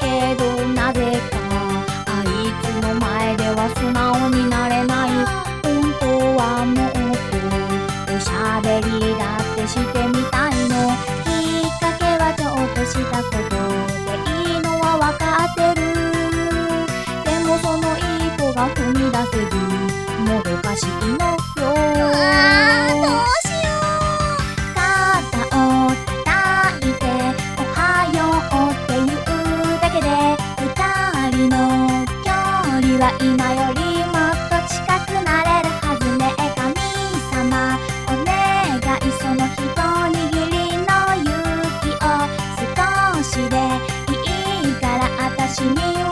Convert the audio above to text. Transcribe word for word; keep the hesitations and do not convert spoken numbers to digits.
けどなぜかあいつの前では素直になれない。本当はもっとおしゃべりだってしてみたいの。きっかけはちょっとしたことでいいのはわかってる。でもその一歩が踏み出せずもどかしいのよ。 あー、どうしよ肩を叩いておはようって言うだけで二人の距離は今よりもっと近くなれるはずね。神様お願い、その一握りの勇気を少しでいいから私に